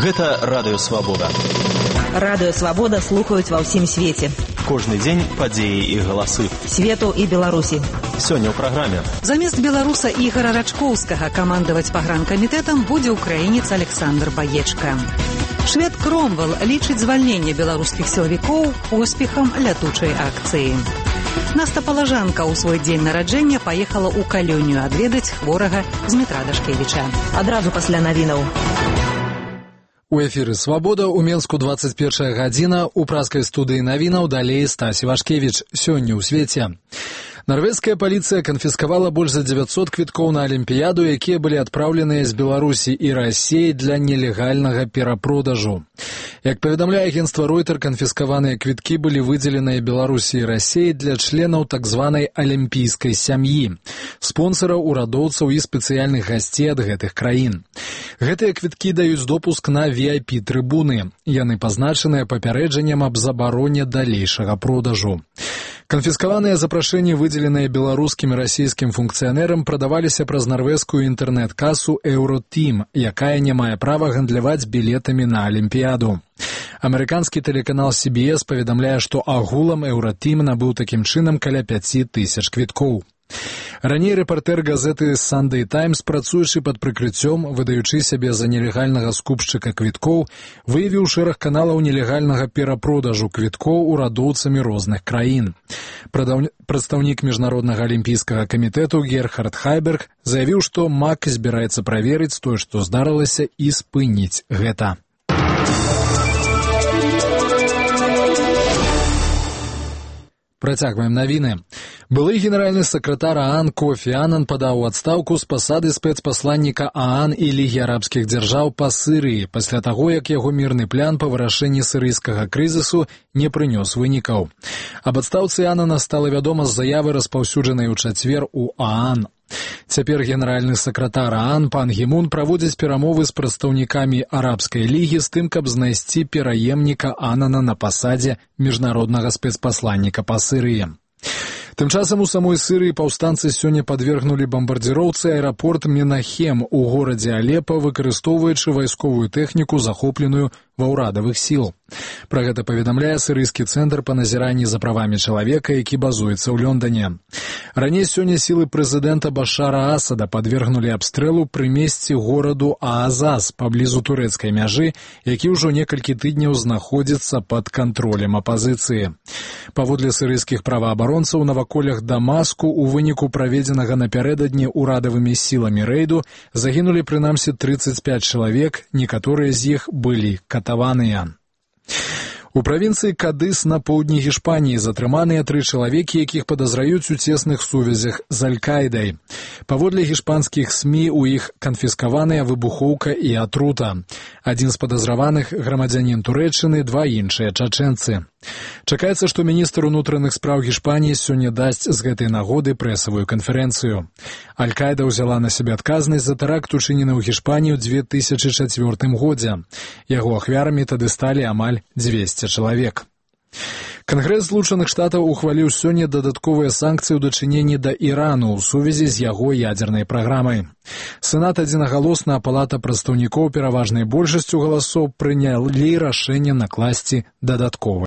Гэта Радыё Свабода. Радыё Свабода слухаюць ва ўсім свеце. Кожны дзень падзеі і галасы. Свету і Беларусі. Сёння ў праграме. Замест беларуса Ігора Рачкоўскага камандаваць пагранкамітэтам будзе украінец Александр Баечка. Швед Кромвел лічыць звальненне беларускіх сілавікоў поспехам лятучай акцыі. Наста Палажанка ў свой дзень нараджэння паехала ў Калёнію адведаць хворага Змітра Дашкевіча. Адразу пасля навінаў. У эфіры «Свабода» у Менску 21 гадзіна, у праскай студыі навінаў далей Стась Івашкевіч. Сёння ў свеце. Нарвежская паліцыя канфіскавала больш за 900 квіткоў на Алімпіяду, якія былі адпраўленыя з Беларусі і Расіі для нелегальнага перапродажу. Як паведамляе агенцтва Ройтер, канфіскаваныя квіткі былі выдзеленыя Беларусі і Расіі для членаў так званай алімпійскай сям'і, спонсараў, урадоўцаў і спецыяльных гасцей ад гэтых краін. Гэтыя квіткі даюць допуск на VIP-трыбуны. Яны пазначаныя папярэджаннем аб забароне далейшага продажу. Канфіскаваныя запрашэнні, выдзеленыя беларускім і расійскім функцыянерам, прадаваліся праз нарвежскую інтэрнэт-касу «Еўротім», якая не мае права гандляваць білетамі на Алімпіяду. Амерыканскі тэлеканал CBS паведамляе, што агулам «Еўротім» набыў такім чынам каля 5000 квіткоў. Раней рэпартэр газеты «Sunday Times», працуючы пад прыкрыццём, выдаючы сябе за нелегальнага скупшчыка квіткоў, выявіў шэраг каналаў нелегальнага перапродажу квіткоў урадоўцамі розных краін. Прадстаўнік Міжнароднага алімпійскага камітэту Герхард Хайберг заявіў, што МАК збіраецца праверыць тое, што здарылася, і спыніць гэта. Працягваем навіны. Былы генеральны сакратар ААН Кофі Анан падаў у адстаўку з пасады спецпасланніка ААН і Лігі арабскіх дзяржаў па Сырыі пасля таго, як яго мірны план па вырашэнні сірыйскага крызісу не прынёс вынікаў. Аб адстаўцы Анана стала вядома з заявы, распаўсюджанай у чацвер у ААН. Цяпер генеральны сакратар ААН пан Гімун праводзіць перамовы з прадстаўнікамі арабскай лігі з тым, каб знайсці пераемніка Анана на пасадзе міжнароднага спецпасланніка па Сырыі. Тым часам у самой Сырыі паўстанцы сёння падвергнулі бамбардзіроўцы аэрапорт Менахем у горадзе Алепа, выкарыстоўваючы вайсковую тэхніку, захопленую ва ўрадавых сіл. Пра гэта паведамляе сырыйскі цэнтр па назіранні за правамі чалавека, які базуецца ў Лондане. Раней сёння сілы прэзідэнта Башара Асада падвергнулі абстрэлу пры месцы гораду Аазаз паблізу турэцкай мяжы, які ўжо некалькі тыдняў знаходзіцца пад кантролем апазіцыі. Паводле сырыйскіх праваабаронцаў, на ваколях Дамаску у выніку праведзенага напярэдадні ўрадавымі сіламі рэйду загінулі прынамсі 35 чалавек, некаторыя з іх былі катаваныя. У правінцыі Кадыс на поўдні Гішпаніі затрыманыя 3 чалавекі, якіх падазраюць у цесных сувязях з Аль-Кайдай. Паводле гішпанскіх СМІ у іх канфіскаваныя выбухоўка і атрута. Адзін з падазраваных грамадзянін Турэччыны, 2 іншыя чачэнцы. Чакаецца, што міністр унутраных спраў Гішпаніі сёння дасць з гэтай нагоды прэсавую канферэнцыю. Аль-Кайда ўзяла на сябе адказнасць за тэракт, учынены ў Гішпаніі ў 2004 годзе. Яго ахвярамі тады сталі амаль 200 чалавек. Кангрэс Злучаных Штатаў ухваліў сёння дадатковыя санкцыі ў дачыненні да Ірану ў сувязі з яго ядзернай праграмай. Сенат адзінагалосна, а палата прадстаўнікоў пераважнай большасцю галасоў прынялі рашэнне накласці дадатковыя